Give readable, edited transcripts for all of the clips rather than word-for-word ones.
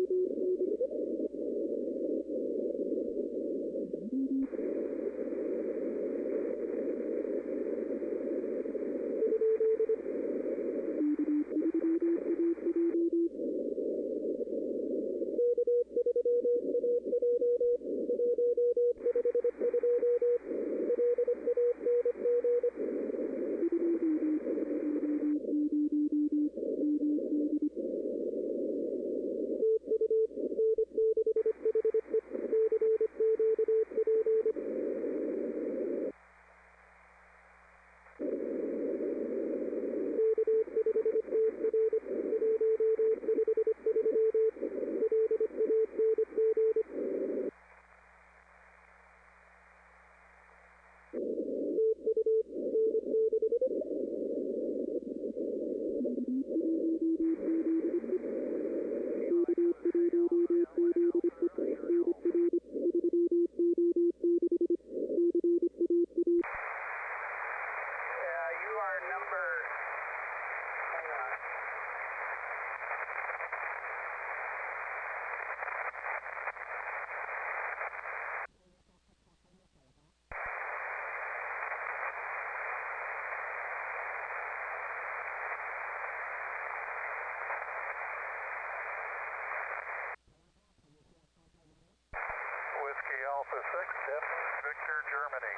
Alpha 6, Denver, Victor, Germany.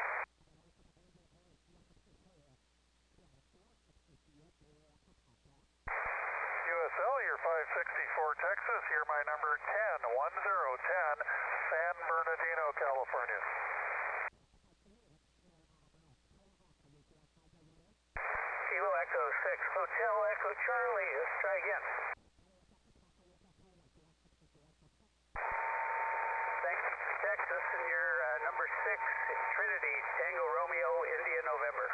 USL, you're 564 Texas, you're my number 101010, San Bernardino, California. Kilo Echo 6, Hotel Echo Charlie, let's try again. Texas, and you're number 6, Trinity, Tango Romeo, India, November.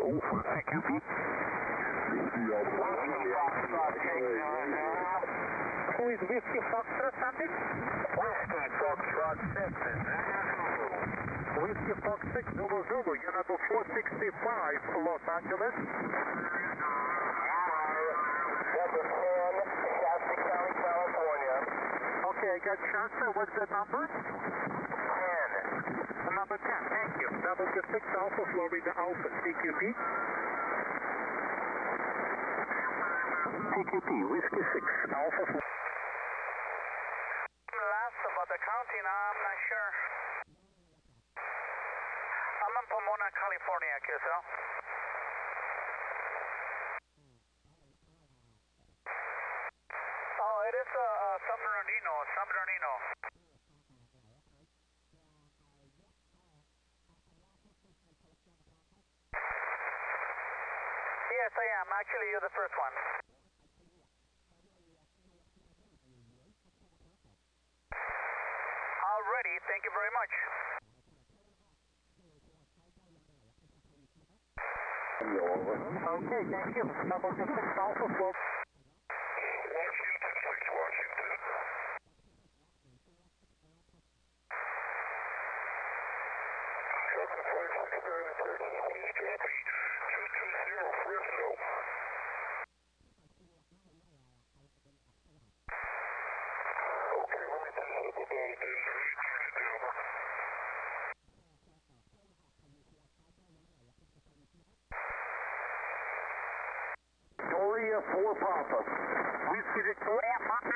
Who is Whiskey Foxtrot, Sandy? Whiskey Foxtrot 6 is Whiskey Fox 6, Zulu Zulu, you're number 465, Los Angeles. Number 10, Shasta County, California. Okay, I got Shasta. What's that number? 10. Number 10, thank you. Number 6, Alpha, Florida Alpha, CQP. CQP, Whiskey 6, Alpha, Florida. Last about the county now, I'm not sure. I'm in Pomona, California, QSL. Oh, it is San Bernardino. Yes, I am. Actually, you're the first one. Alrighty, thank you very much. Okay, thank you. Number 6, Alpha, Florida. Washington 6, Washington. Delta 569 in Texas, please copy. 220 Fresno. Okay, let me tell you something about this. Turn it down. Victoria 4 Papa. Whiskey Victoria Papa.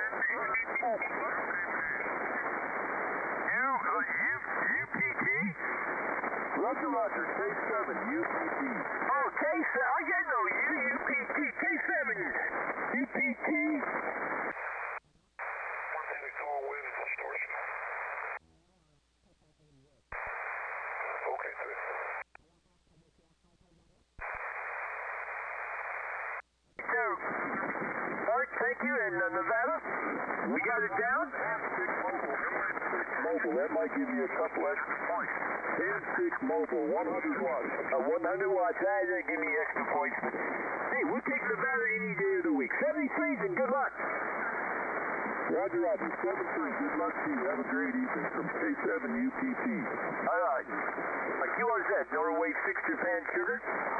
UPT? Roger, Roger, K7, UPT. Oh, K7, I get no UPT, K7. UPT. One thing to go away to distortion. Okay, good. Mark, thank you, and Nevada, we got it down? Mobile, that might give you a couple extra points. 10-6 mobile, 100 watts. 100 watts, that didn't give me extra points. Hey, we'll take Nevada any day of the week. 73s and good luck. Roger, Roger, 7-3, good luck to you. Have a great evening from K7 UPT. All right. QRZ, Norway 6 Japan Sugar.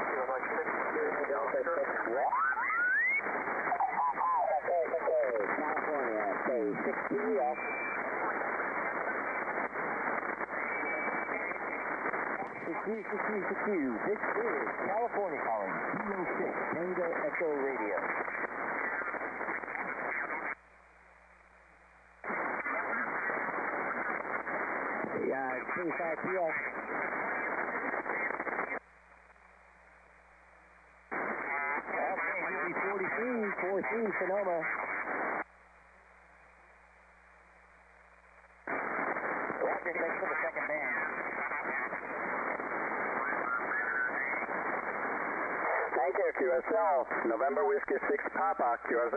This is California calling, 06, Tango Echo Radio. Yeah, 25 PS. Okay, 43, Sonoma. Roger, thanks for the second band. Thank you, QSL. November Whiskey 6 Papa, QRZ.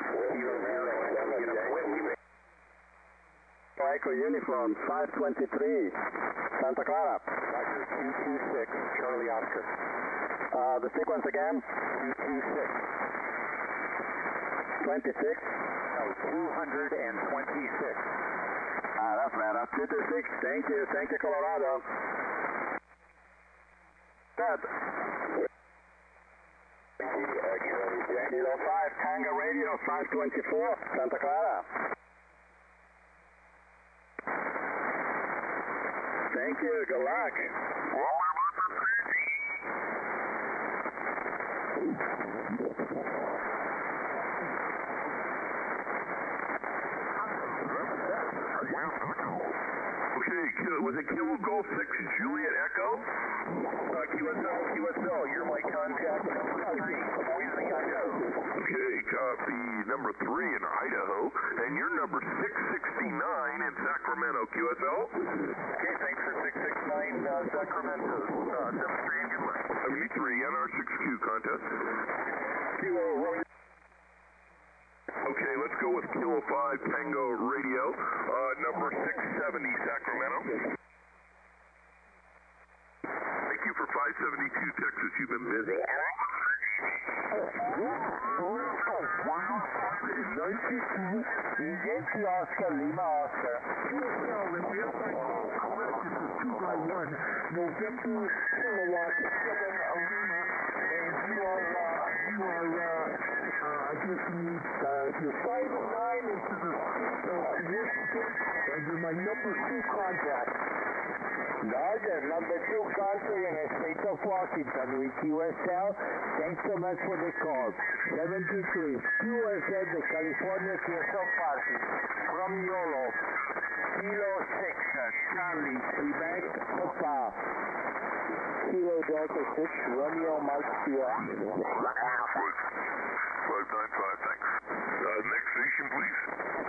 Echo Uniform 523, Santa Clara. Roger, 226, Charlie Oscar. The sequence again? 226. 26? No, 226. That's better. 226, thank you, Colorado. Good. Kilo 5, Tango Radio 524, Santa Clara. Thank you, good luck. Okay, was it Kilo Golf 6 Juliet Echo? QSL, you're my contact number 3, Boise, Idaho. Okay, copy number 3 in Idaho, and you're number 669 in Sacramento, QSL. Okay, thanks for 669 Sacramento. 73 and good luck. 73 on our 6Q contest. Okay, let's go with Kilo 5 Tango Radio, number 670 Sacramento. Thank you. for 572 Texas. You've been busy. 92, Yankee Oscar, Lima Oscar. This is 2x1, November Kilowatt 7 Lima, and I just need your 5 and 9 into the and you're my number 2 contact. Roger, number 2 contact in the state of Washington, with QSL. Thanks so much for the call. 73, QSL, the California QSL Party, from Yolo, Kilo 6, Charlie, Quebec, Papa, Kilo Delta 6, Romeo Mike Sierra. 595, thanks. Next station, please.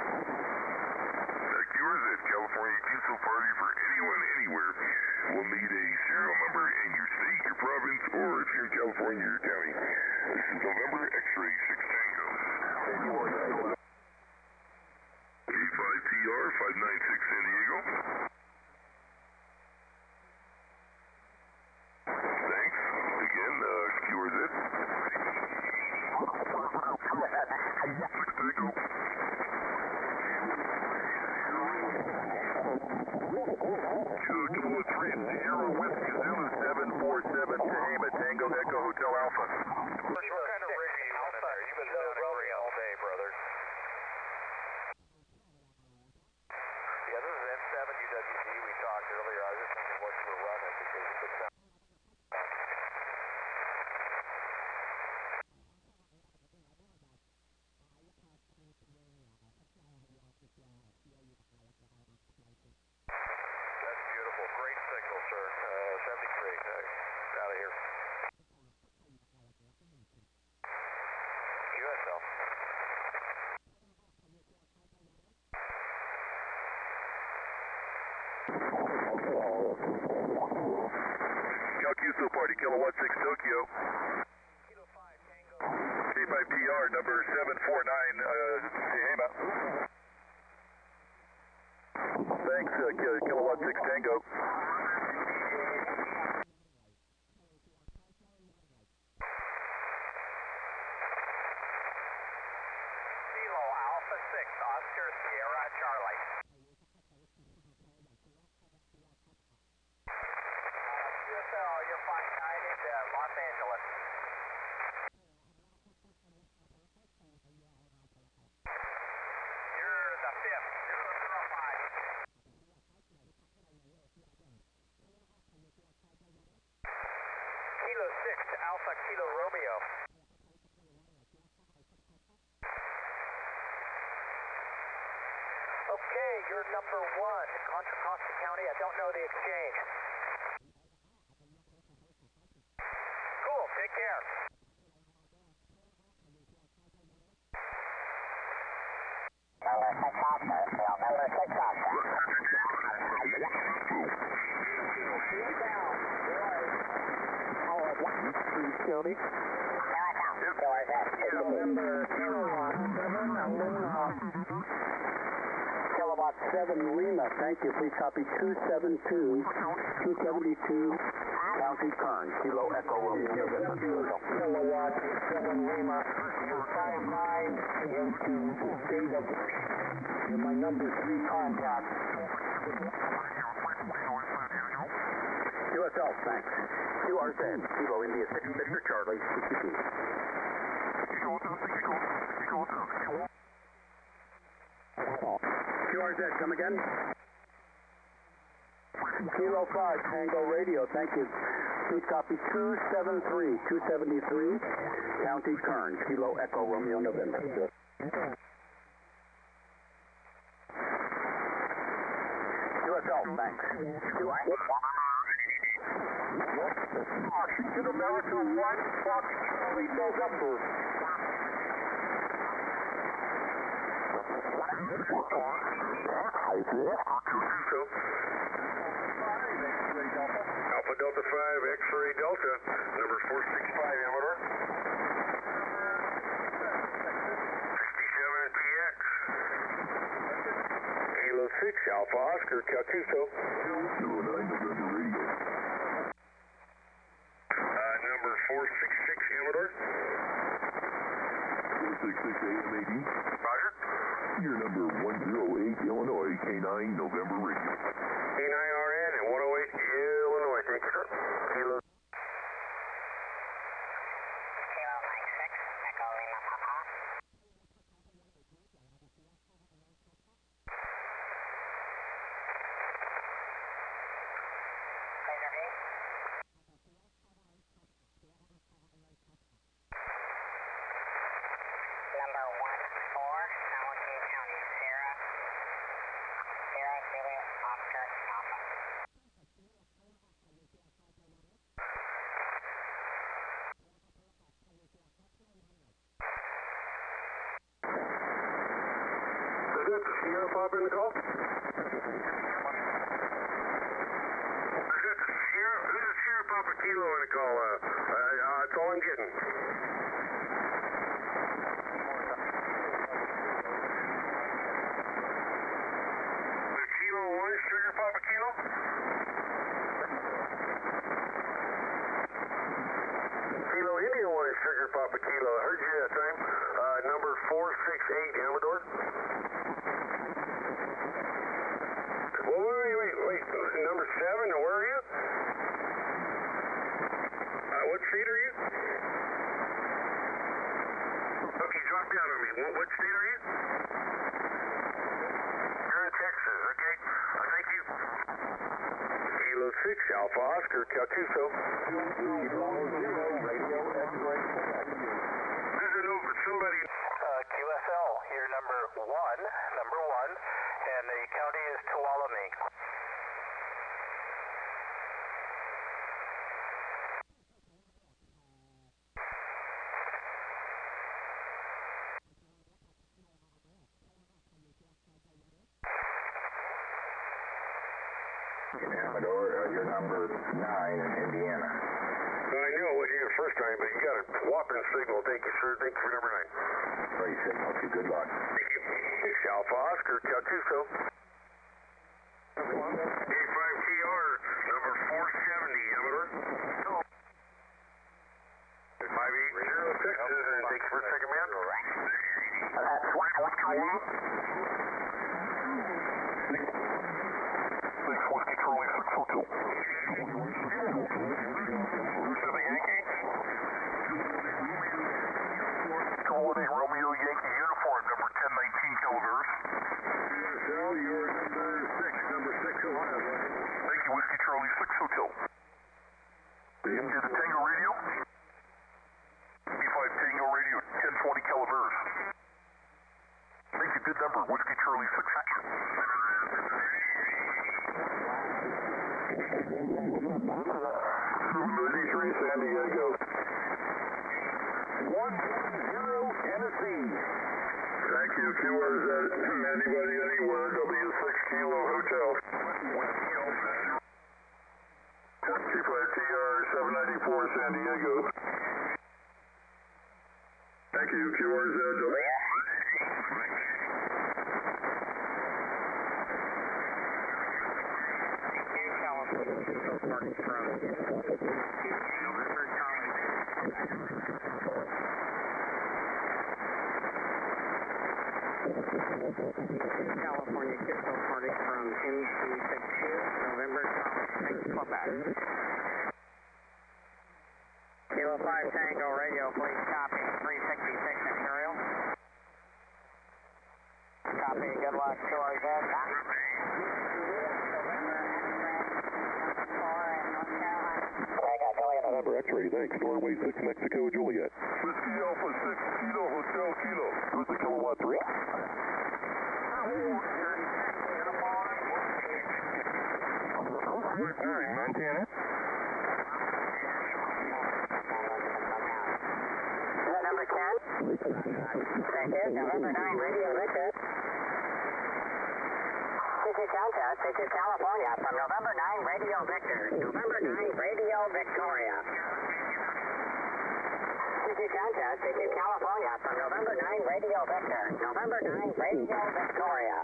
QRZ, California QSO Party for anyone, anywhere. We'll need a serial number in your state, your province, or if you're in California, your county. This is November X-Ray 6 Tango. 85TR 596 San Diego. Thanks. Again, QRZ. 6 Tango. Kilowatt 3 Sierra Whiskey Zulu 747 Tehama Tango Echo Hotel Alpha. What kind of rig are you running there? You've been sounding great all day, brother. Yeah, this is N7 UWD. We talked earlier. I was just wondering what you were running because you've been sounding. That's beautiful. Great signal, sir. 73. Out of here. QSL. Cal QSO Party, Kilowatt 6 Tokyo. Kilo 5 Tango. K5PR number 749 Tehama. Thanks, Kilowatt 6 Tango. Kilo Alpha 6 Oscar Sierra Charlie. QSL, you're flying 9 into Los Angeles. You're the 5th, 005. Kilo 6 Alpha Kilo Romeo. Okay, you're number 1, Contra Costa County. I don't know the exchange. Cool, take care. County. Kilowatt 7 Lima, thank you. Please copy 272, 272, County Kern, Kilo Echo Romeo. Kilowatt 7 Lima, 59 into state of. You're my number 3 contact. QSL, thanks. QRZ, Kilo India 6 Victor Charlie, CQP. QRZ, come again? Kilo 5, Tango Radio, thank you. Please copy 273, 273, County Kern, Kilo Echo Romeo November. QSL, thanks. Washington America 1, Fox Charlie November. Alpha Delta 5 X-Ray Delta, number 465 Amador. 67 PX. Kilo 6 Alpha Oscar Calcuso. 209 November Radio. 466 Amador. 466 AMAD. Roger. Your number 108 Illinois, K9 November radio. K9RN and 108 Illinois. Thank you, sir. Kilo. Kilo Mike 6, Echo Lima Papa. Laser 8. Number 14, Hamilton County, Sierra. Sierra, Juliet, Oscar, Alpha. Is that Sierra Pop in the call? Is that Sierra? This is Sierra Papa Kilo in the call. That's all I'm getting. Kilo 1, Sugar Papa Kilo? Kilo India 1, Sugar Papa Kilo. I heard you that time. Number 468 Amador. Wait. Number 7, where are you? What state are you? Okay, drop down on me. What state are you? You're in Texas, okay? Thank you. Kilo 6, Alpha Oscar, Caltuso. This is over. Somebody. QSL, you're number one, and the county is Tuolumne. Amador, you're number 9 in Indiana. I knew it wasn't your first time, but you got a whopping signal. Thank you, sir. Thank you for number 9. Great signal. Good luck. Thank you. 6 Alpha Oscar, Caltuso. 85TR, number 470, Amador. 5806, and thank you for a second, man. What call you at? 6 Whiskey Charlie 602. Who's the Yankee? 218 Romeo Yankee uniform, number 1019 kilometers. QSL, you're number 6 Ohio. Thank you, Whiskey Charlie 602. Into the Tango radio. B5 Tango radio, 1020 kilometers. Thank you, good number, Whiskey Charlie 602. 793 San Diego. 110 Tennessee. Thank you. QRZ, anybody, anywhere, W6 Kilo Hotel. T5TR 794 San Diego. Thank you. QRZ. California Kitso Party from NC62, November Quebec. Kilo 5 Tango radio, please copy 366 Imperial. Copy, good luck, QRZ. November X-ray, thanks. Norway 6 Mexico Juliet. Whiskey Alpha 6 Kilo Hotel Kilo. Who's the kilowatt 3? Montana. Number 10. Thank you. November 9 radio Victor. CQ Countess, CQ California from November 9 radio Victor. November 9 radio Victoria. CQ Countess, CQ California from November 9 radio Victor. November 9 radio Victoria.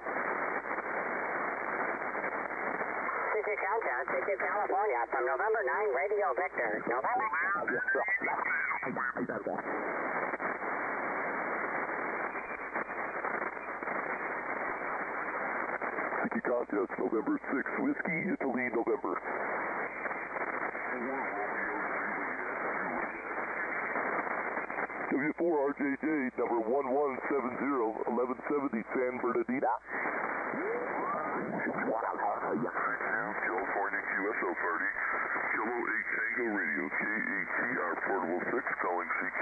CQ Countess, CQ California from November 9 radio Victor. November 9. Sticky contest, November 6, Whiskey, Italy, November. W4RJJ, number 1170, 1170, San Bernardino. California QSO party, Kilo 8 Tango Radio, KATR Portable 6, calling CQ.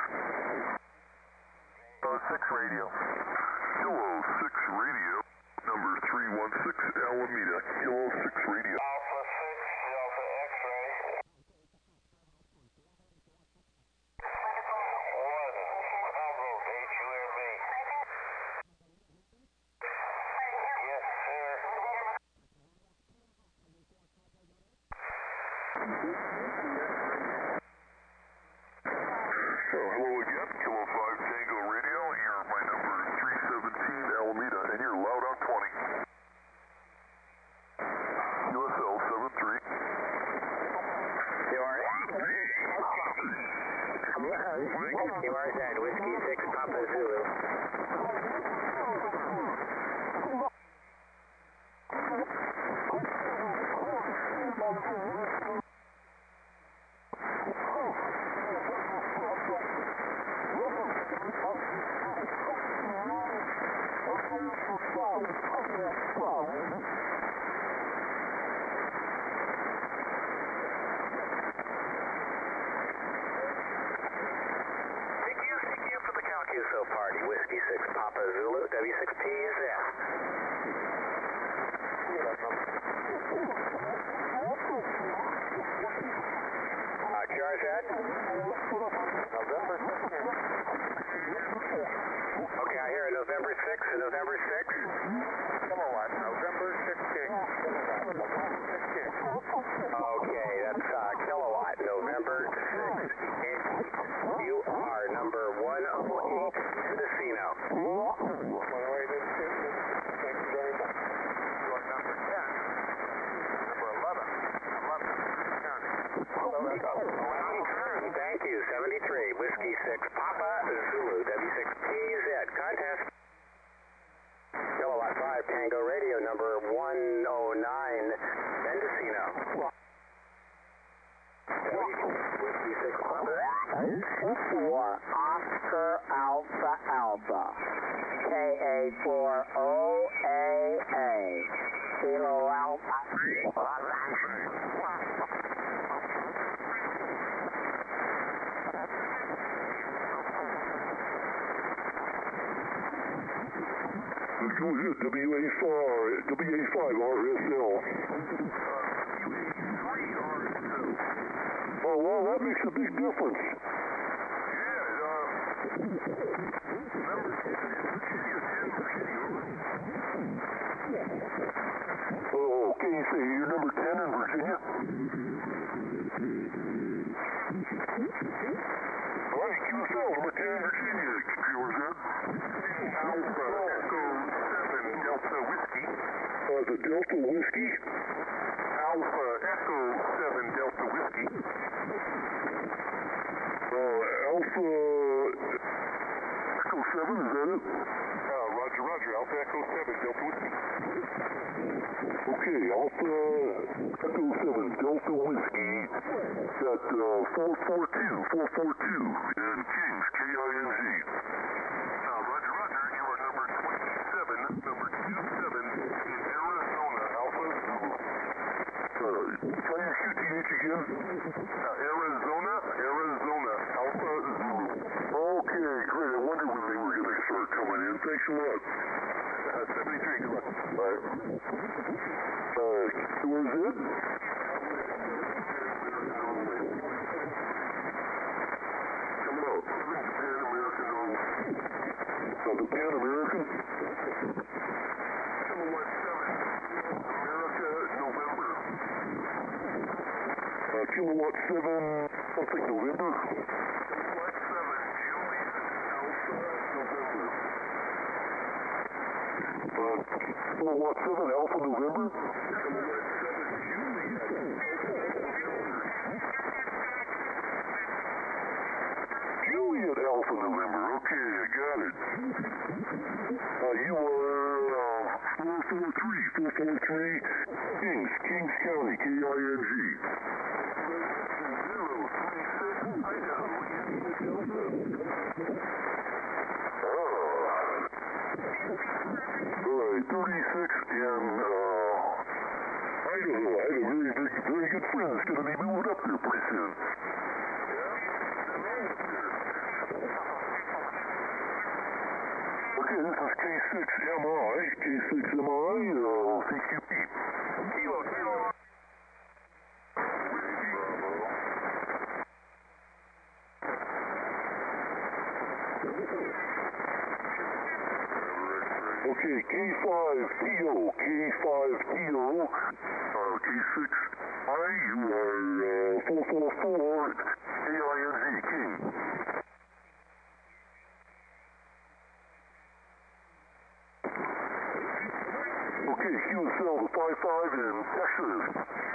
Kilo 6 Radio. Kilo 6 Radio, number 316 Alameda, Kilo 6 Radio. Alpha 6, Delta X-ray. 1, Bravo, HUMB. Yes, sir. Hello again, Kilo 5 Tango Radio, you're my number 317 Alameda, and you're loud on 20. USL 73. QRZ, Whiskey 6, Papa Zulu. CQ for the CalQSO party, Whiskey 6, Papa Zulu, W6PZ. QRZ? November 16th. Okay, I hear it. November 6th and November 6th. Kilowatt, November 16th. Okay, that's kilowatt, November 6th. You are number 108, Mendocino. 108, thank you very much. You are number 10, number 11, County. Thank you, 73, Whiskey 6, Papa Zulu, W6PZ, contest. Kilowatt 5, Tango Radio, number 109, Mendocino. Whiskey 6, Papa. 4 Oscar Alpha Alpha. KA4OAA. Kilo Alpha. WA5 RSL. Oh, well, that makes a big difference. Oh, okay, you say you're number 10 in Virginia? All right, QSL, number 10 in Virginia. Yours, Ed? Alpha Echo 7 Delta Whiskey. The Delta Whiskey? Alpha Echo 7 Delta Whiskey. Alpha Echo 7, is that it? Roger. Alpha Echo 7 Delta Whiskey. Okay, Alpha Echo 7 Delta Whiskey at 442 in Kings, K-I-N-G. Roger, you are number 27, number 27 in Arizona, Alpha Zulu. Try your QTH again. Arizona, Alpha Zulu. Okay, great. I wonder when they were going to start coming in. Thanks a lot. 73, good luck. All right. Where's it? Coming out. Pan American only. The Pan American? Kilowatt 7. America, November. Kilowatt 7, something November? Kilowatt 7, Juliet, Alpha, November. Kilowatt 7, Alpha, November? Kilowatt 7, Juliet, Alpha, November. You are 443, Kings County, KING. 036, Idaho, India Delta. Alright, 36 in Idaho. I have a very good friend that's going to be moving up there pretty soon. Okay, this is K6MI, CQP. Kilo. Okay, K5TO, K6I, you are 444, KING, King. Okay, QSL 55 in Texas.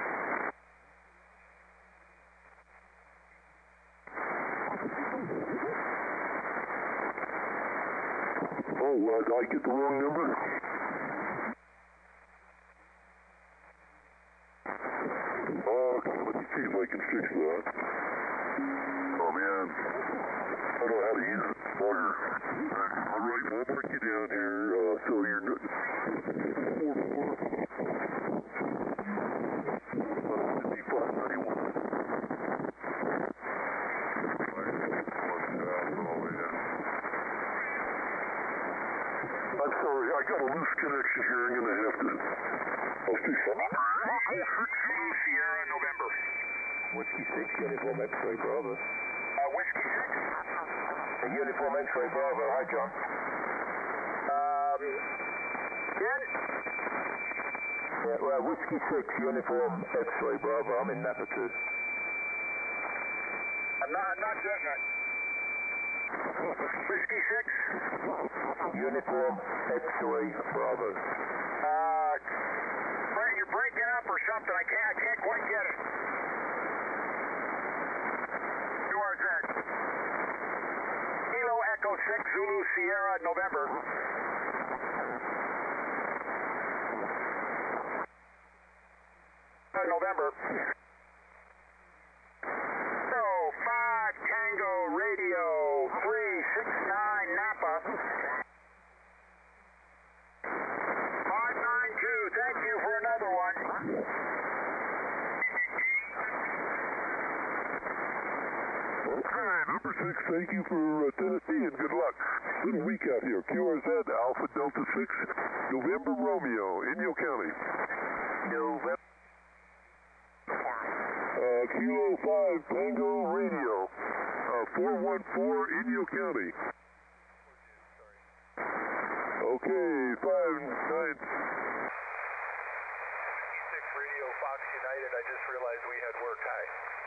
Oh, did I get the wrong number? Okay, let me see if I can fix that. Oh, man. I don't know how to use it. Bugger. Alright, I'll mark you down here, so you're... 5591. I'm sorry, I got a loose connection here. I'm going to have to... I'll fix it. Sierra, November. Whiskey 6, Uniform X-Ray Bravo. Whiskey 6? Uniform X-Ray Bravo. Hi, John. Ken? Yeah, Whiskey 6, Uniform X-Ray Bravo. I'm in Napa 2. I'm not getting it. Whiskey 6? Uniform X-Ray Bravo. You're breaking up or something. I can't quite get it. QRZ. Kilo Echo 6, Zulu Sierra, November. November. So, 5 Tango Radio 369 Napa. 592, thank you for another one. Okay, number 6, thank you for Tennessee and good luck. Little week out here. QRZ, Alpha Delta 6, November Romeo, Inyo County. November. Kilo 5 Tango Radio, 414 Inyo County. Okay, 59. 6 Radio Fox United, I just realized we had work. Hi.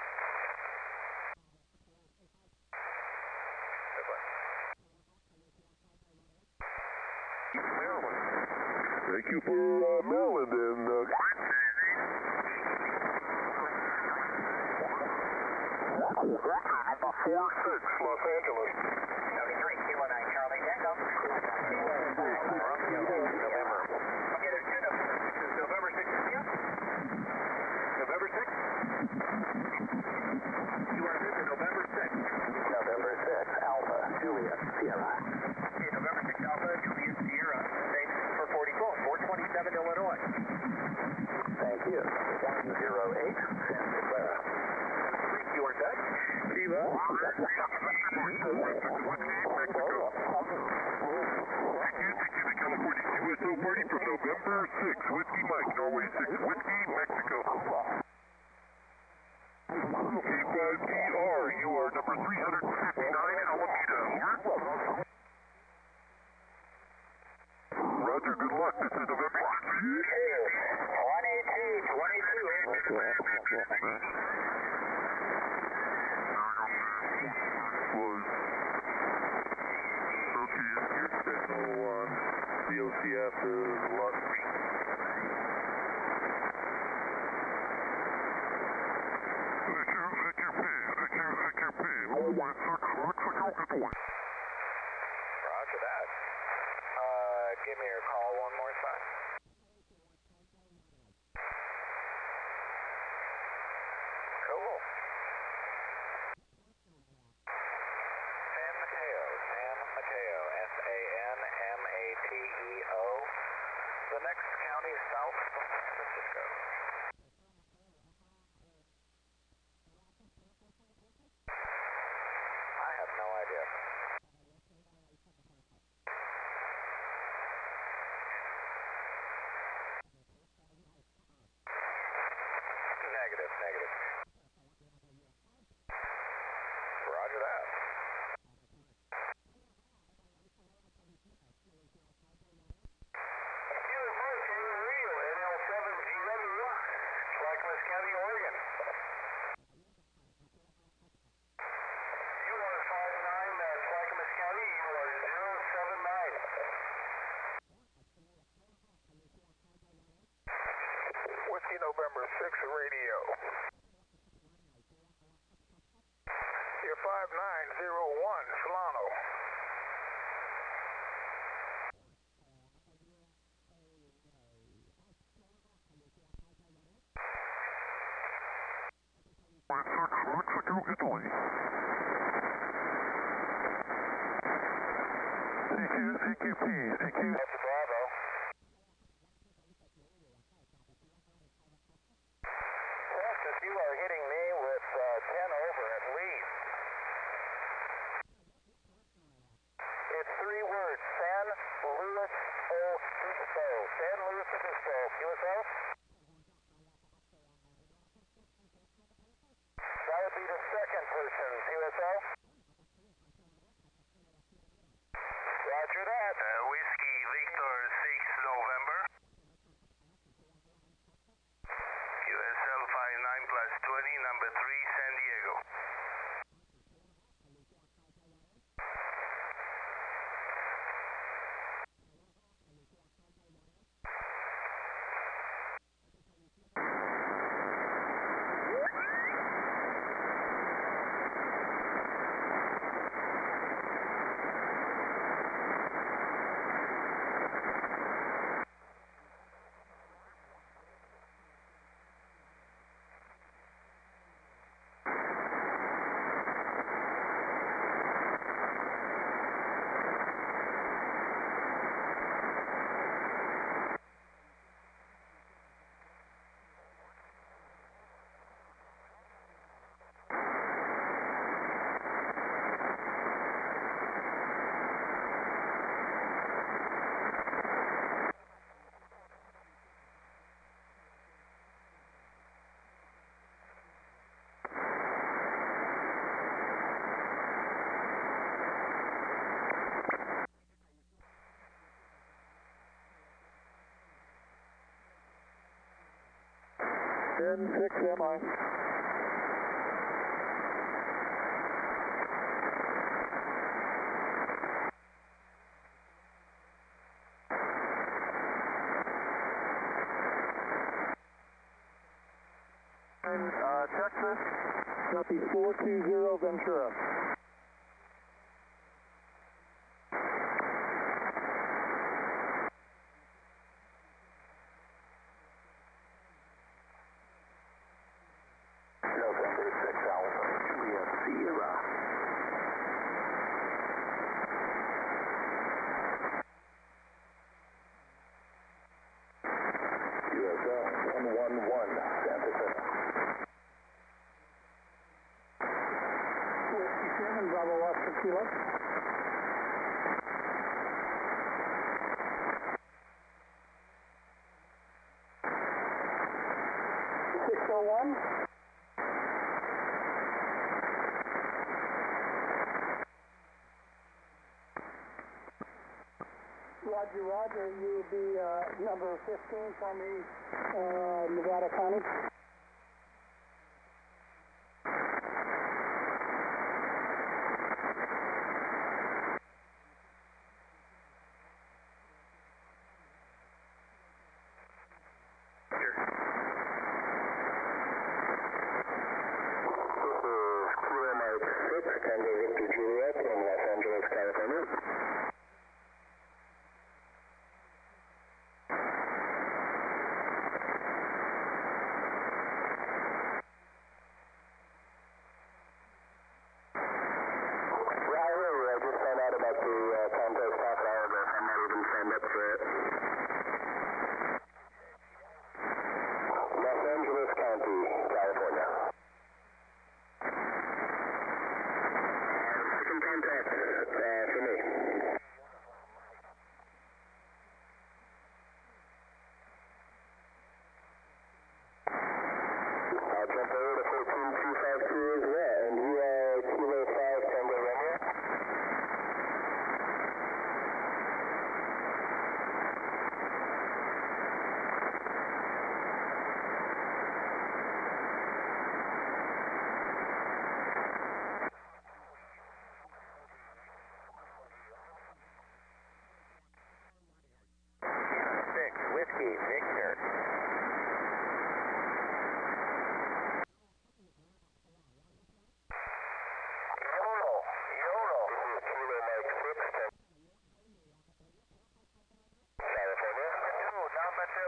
Thank you for Maryland and number 46, Los Angeles. 73, Kilo 9, Charlie Tango. November. Okay, there's two numbers. This is November 6th. Yep. November 6th. You are good to November 6th. November 6, Alpha, Juliet, Sierra. Okay, November 6th, Alpha, Juliet, Sierra. Thanks for 427 Illinois. Thank you. 108, Santa Clara. You are set. Viva. California QSO party from November 6, Whiskey Mike, Norway 6, Whiskey, Mexico. K5PR, you are number 359, Alameda. Roger, good luck. This is November 122. DOCF is Lux. Roger that. South San Francisco. I have no idea. Negative. Roger that. Clackamas County, Oregon. You are 59, Clackamas County. You are 079. Whiskey November 6 radio. You're 5901, Solano. Mexico, Italy. CQP. That's Bravo. Texas, you are hitting me with 10 over at least. It's 3 words. San Luis Obispo. San Luis Obispo. QSO? That would be the second person. QSO? Roger that. Whiskey Victor 6 November. USL 59 plus 20, number 3, San Diego. Ten 6 MI. Texas. Copy 420 Ventura. November 6 Alpha, Juliet Sierra. USL 111, Santa Fe. Whiskey 7, Bravo Oscar Kilo. 601. Roger, you'll be number 15 for me, Nevada County. Tango Victor Juliet in Los Angeles, California. I just found out about the contest half an hour ago. I'm not even signed up for it. and you are Kilo 5 Tango Romeo. Whiskey Victor. Yodel. This is Kilo Mike 6, California. Number 2.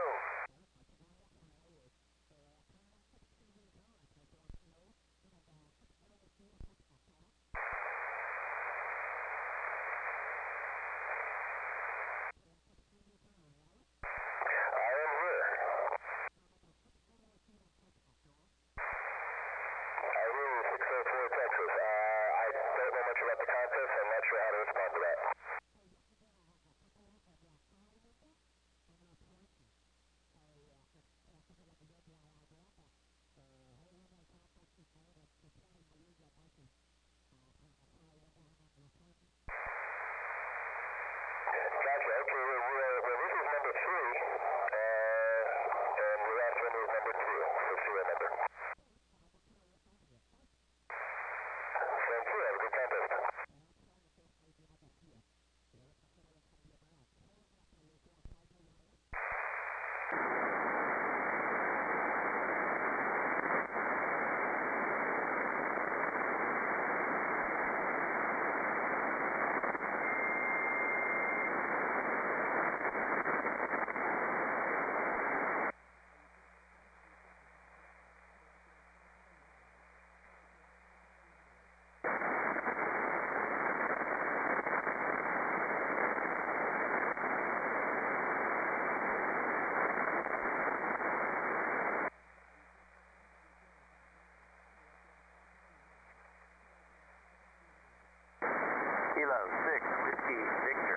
Kilo 6 Whiskey Victor.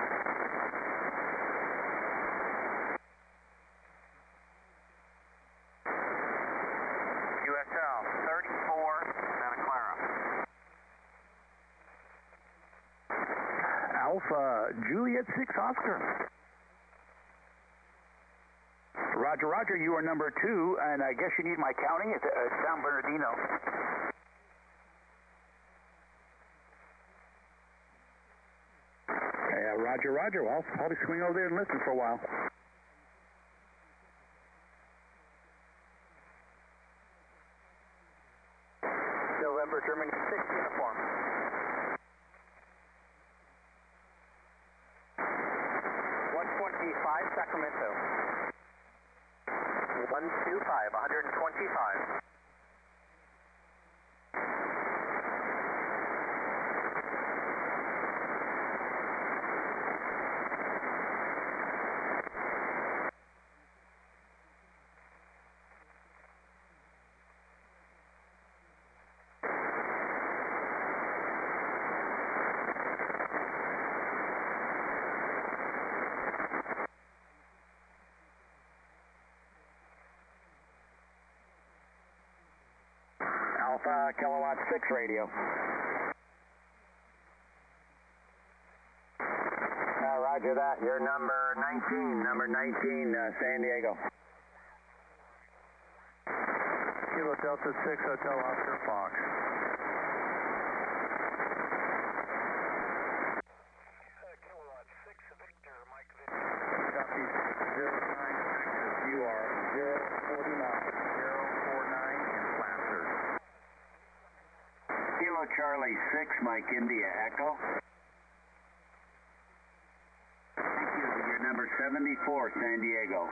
USL 34 Santa Clara. Alpha Juliet 6 Oscar. Roger, Roger, you are number 2, and I guess you need my counting. It's San Bernardino. Roger, Roger. Well, I'll probably swing over there and listen for a while. November, Germany 6 uniform. 125 Sacramento. 125. Alpha Kilowatt 6 radio. Roger that. You're number 19. Number 19, San Diego. Kilo Delta 6 Hotel Oscar Fox. Kilowatt 6 Victor, Mike Victor. Southeast 09 Texas. You are 049. 049 in Placer. Kilo Charlie 6 Mike India Echo. Thank you. You're number 74 San Diego.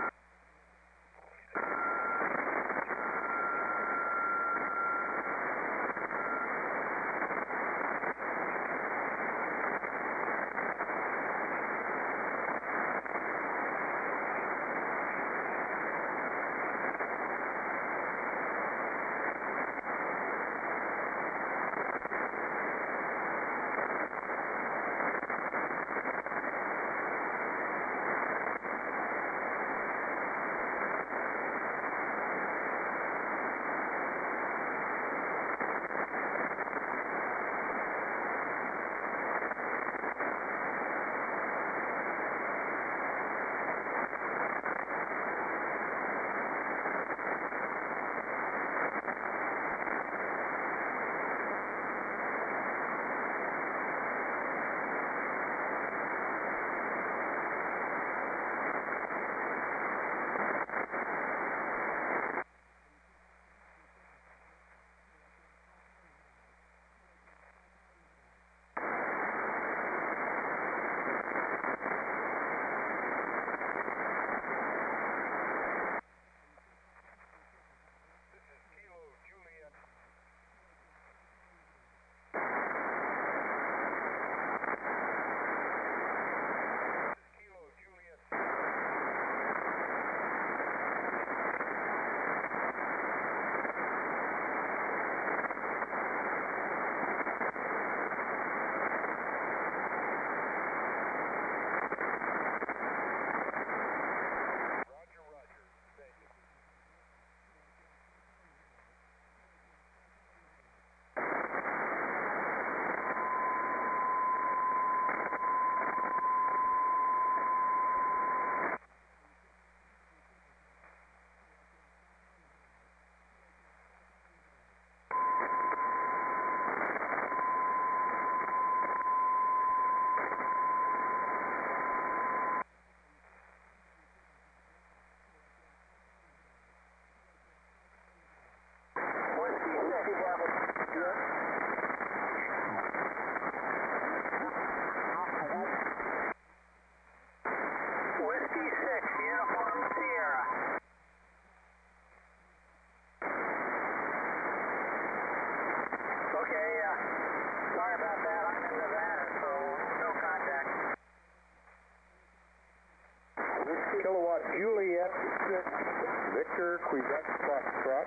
Victor, Quebec, Foxtrot.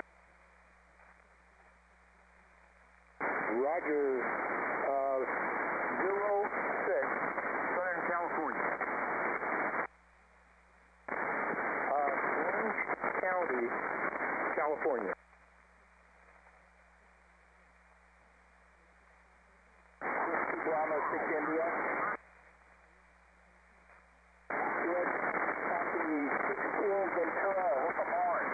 Roger, 06, Southern California. Orange County, California. Brahma 6 India. Yes, copy 16 Ventura, Hookham Orange.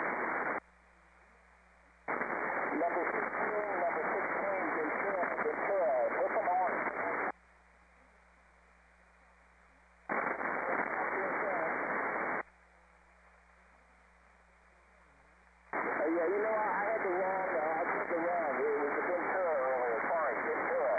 Number 16, number 16 Ventura, Hookham Orange. Yeah, you know, I had the wrong, I did the wrong. It was the Ventura earlier. Sorry, Ventura.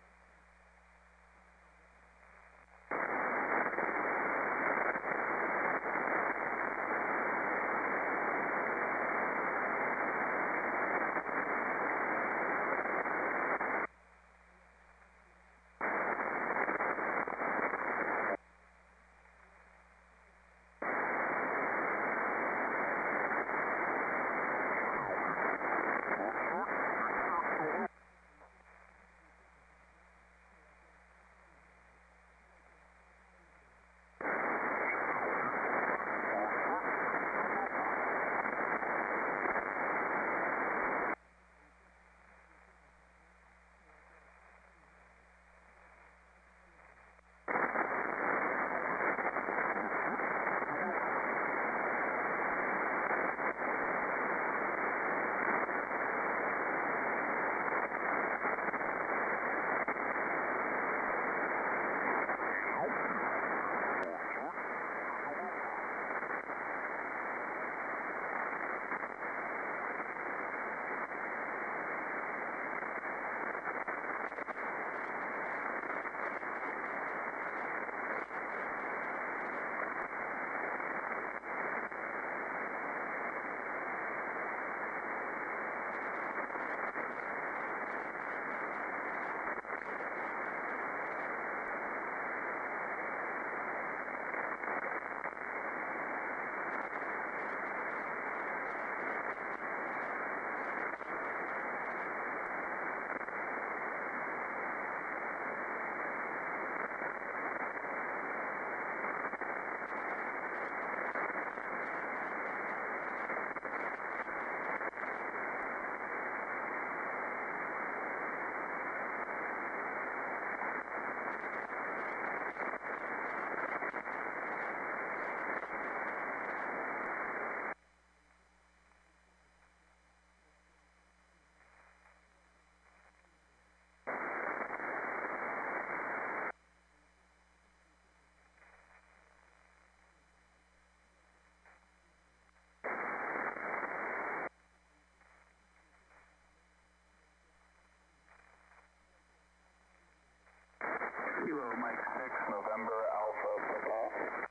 Kilo Mike 6, November, Alpha, Papa.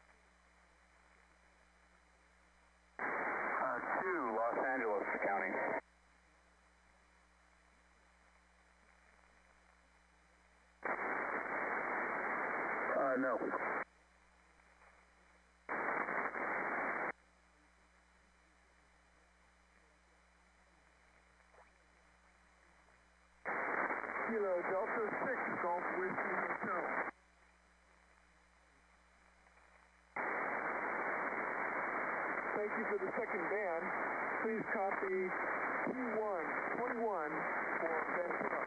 2, Los Angeles County. No. Kilo Delta 6, Golf Whiskey Hotel. Thank you for the second band. Please copy Q121 for Ventura.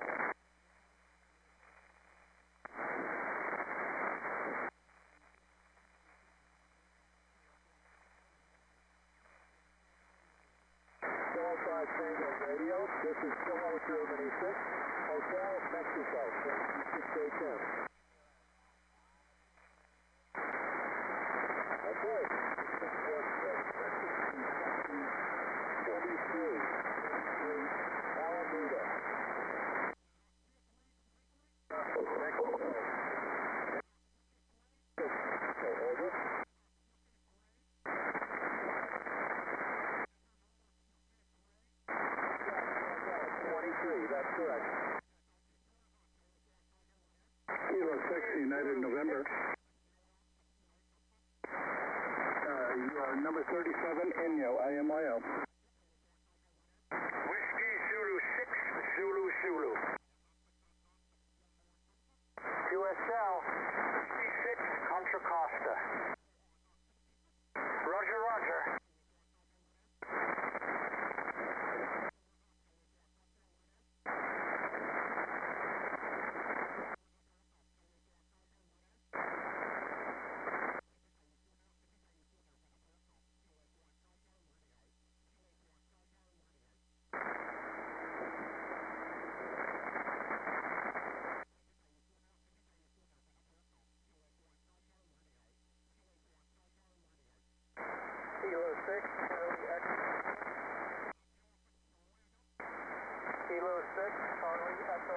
Radio. This is Kilo 286, Hotel Mexico, 687. Okay. 23, Alameda. Over. 23, that's correct. Kilo 6, United November. You are number 37, Enya. AMIO. Whiskey Zulu 6, Zulu Zulu. QSL, Whiskey 6, Contra Costa. Roger, roger. Kilo 6, Charlie X. Kilo 6, Charlie Echo.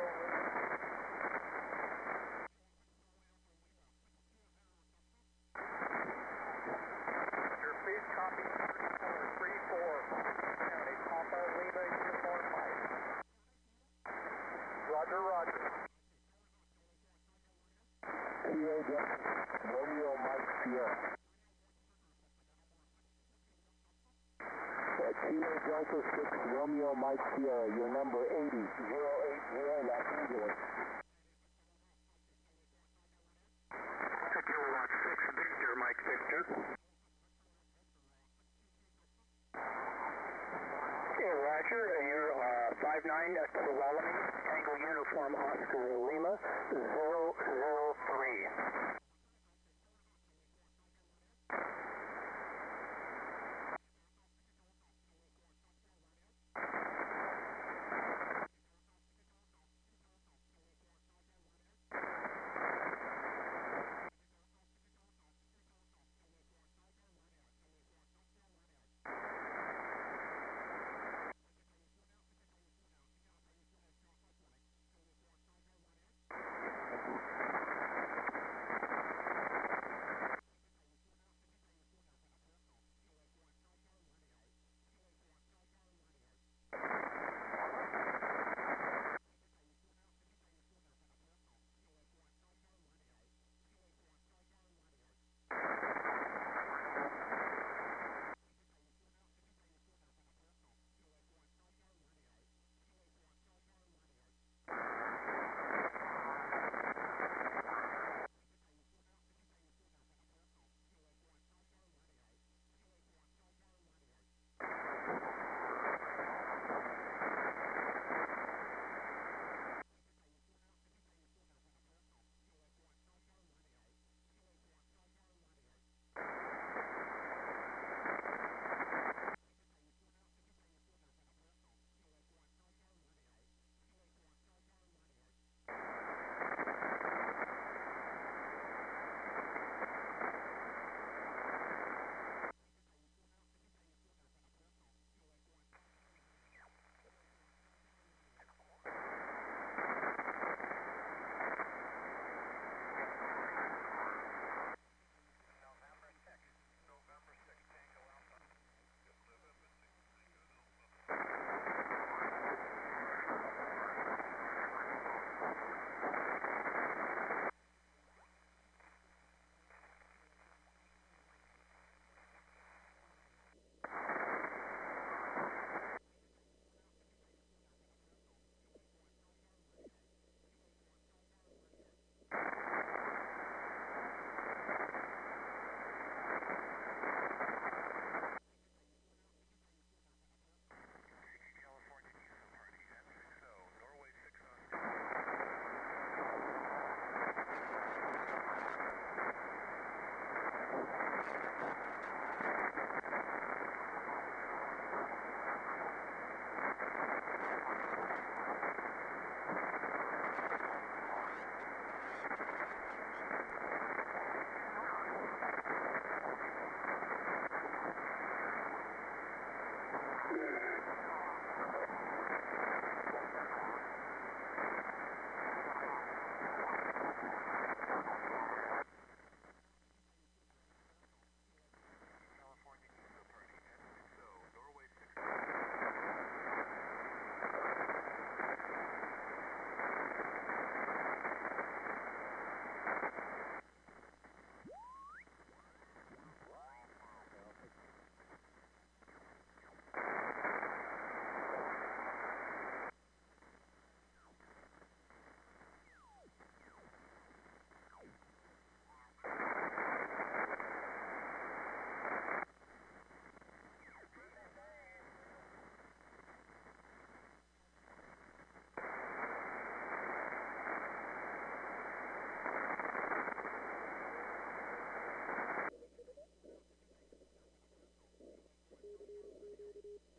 Your please copy 3434. County Papa Lima Uniform 5. Roger, roger. Kilo Romeo Mike Sierra. Kilo Delta 6 Romeo Mike Sierra, your number 80, 080 Los Angeles. Kilowatt 6, Victor, Mike Victor. Okay, Roger, you're 59 at Tuolumne, Tango Uniform Oscar Lima, 003.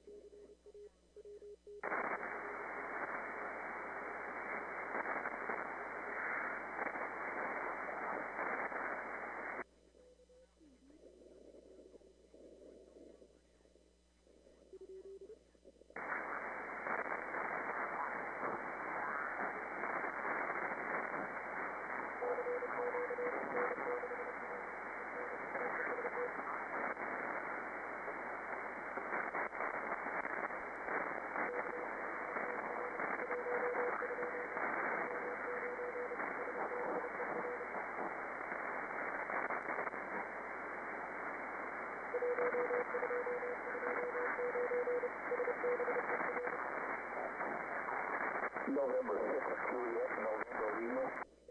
November 6, Juliet, November Lima.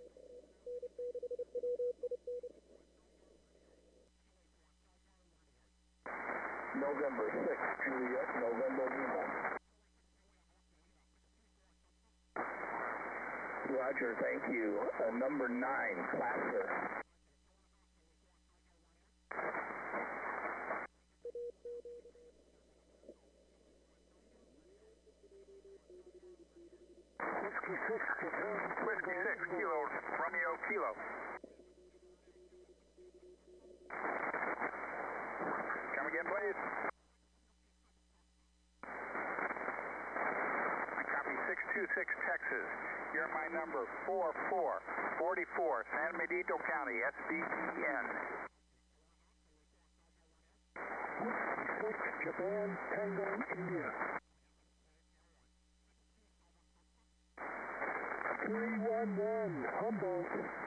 November 6, Juliet, November Lima. Roger, thank you. Number 9, Placer. Whiskey 6, Kilo, Romeo, Kilo. Come again, please. Copy 626, Texas. You're my number 4444, San Benito County, SBEN. 6, Japan, Tango, India. 311, Humboldt.